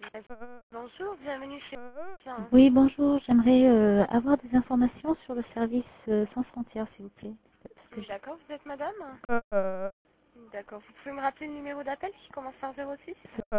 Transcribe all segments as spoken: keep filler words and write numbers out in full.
Bonjour, bienvenue chez Tiens. Oui, bonjour. J'aimerais euh, avoir des informations sur le service euh, sans frontières, s'il vous plaît. Parce que je- D'accord, vous êtes madame D'accord, vous pouvez me rappeler le numéro d'appel qui commence par zéro six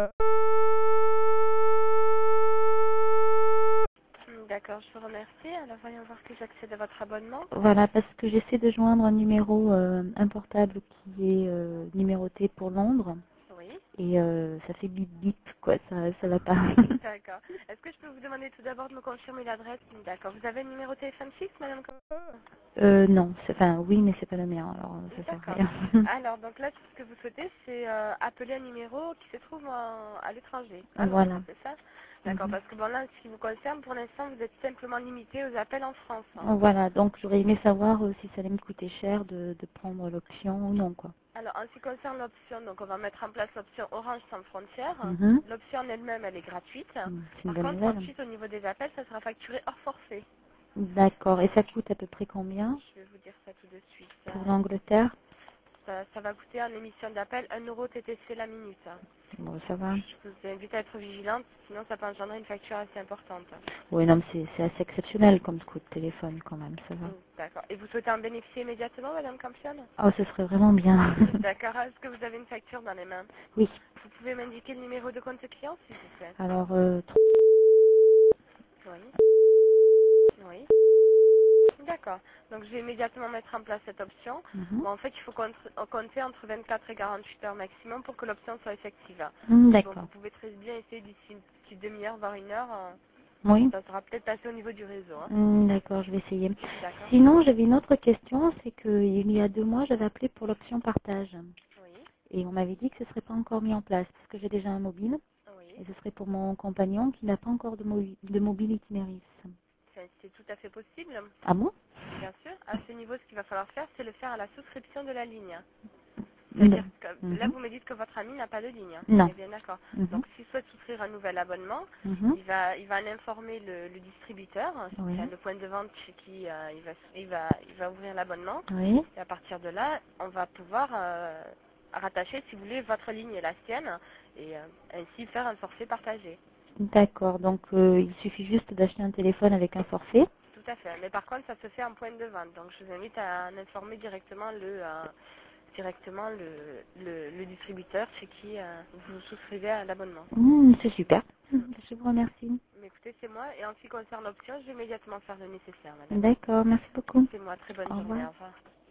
D'accord, je vous remercie. Alors voyons voir que j'accède à votre abonnement. Voilà, parce que j'essaie de joindre un numéro, euh, un portable qui est euh, numéroté pour Londres. Oui. Et euh, ça fait bip bip, quoi, ça ça va pas. D'accord. Est-ce que je peux vous demander tout d'abord de me confirmer l'adresse D'accord. Vous avez un numéro de téléphone fixe, madame euh, non, c'est- enfin oui, mais c'est pas le mien, alors ça sert à D'accord. rien. Alors, donc là, ce que vous souhaitez, c'est euh, appeler un numéro qui se trouve en- à l'étranger, à Londres, Voilà. c'est ça D'accord, Mhm. parce que bon, là, ce qui vous concerne, pour l'instant, vous êtes simplement limité aux appels en France. hein. Voilà, donc j'aurais aimé savoir euh, si ça allait me coûter cher de, de prendre l'option ou non, quoi. Alors, en ce qui concerne l'option, donc on va mettre en place l'option Orange sans frontières. Mhm. L'option en elle-même, elle est gratuite. Mm, C'est une Par bonne contre, nouvelle. ensuite, au niveau des appels, ça sera facturé hors forfait. D'accord, et ça coûte à peu près combien Je vais vous dire ça tout de suite. pour l'Angleterre? Ça, ça va coûter en émission d'appel un euro T T C la minute. Bon, ça va. Je vous invite à être vigilante, sinon ça peut engendrer une facture assez importante. Oui, non, mais c'est c'est assez exceptionnel comme coup de téléphone quand même, ça va. Mm, D'accord. Et vous souhaitez en bénéficier immédiatement, Madame Campion Oh, ce serait vraiment bien. D'accord. Est-ce que vous avez une facture dans les mains Oui, Vous pouvez m'indiquer le numéro de compte client, s'il vous plaît alors, euh, Oui. Oui. D'accord. Donc je vais immédiatement mettre en place cette option. mhm. Bon, en fait, il faut contre- euh, compter entre vingt-quatre et quarante-huit heures maximum pour que l'option soit effective. Mm, Bon, vous d'accord. pouvez très bien essayer d'ici une petite demi-heure, voire une heure. euh, Oui, Ça sera peut-être passé au niveau du réseau. hein. Mm, d'accord, je vais essayer. D'accord. Sinon, j'avais une autre question, c'est qu'il y a deux mois, j'avais appelé pour l'option partage. Oui. Et on m'avait dit que ce ne serait pas encore mis en place, parce que j'ai déjà un mobile, Oui. et ce serait pour mon compagnon qui n'a pas encore de, mo- de mobile itinéris. C'est c'est tout à fait possible. Ah bon? Bien sûr. À ce niveau, ce qu'il va falloir faire, c'est le faire à la souscription de la ligne. C'est-à-dire Mm, que là, mhm. vous me dites que votre ami n'a pas de ligne. hein. On Non. est bien d'accord. Mhm, Donc, s'il souhaite souscrire un nouvel abonnement, mhm. il va, il va en informer le, le distributeur, Oui, enfin, le point de vente chez qui euh, il, va, il, va, il va ouvrir l'abonnement. oui. Et à partir de là, on va pouvoir euh, rattacher, si vous voulez, votre ligne et la sienne, et euh, ainsi faire un forfait partagé. D'accord, donc euh, il suffit juste d'acheter un téléphone avec un forfait. Tout à fait. Mais par contre, ça se fait en point de vente. Donc, je vous invite à en informer directement le, euh, directement le, le, le distributeur chez qui euh, vous souscrivez à l'abonnement. Mm, c'est super. Mm. Je vous remercie. Mais écoutez, c'est moi. Et en ce qui concerne l'option, je vais immédiatement faire le nécessaire, madame. D'accord, merci beaucoup. C'est moi. Très bonne Au journée. revoir. Au revoir.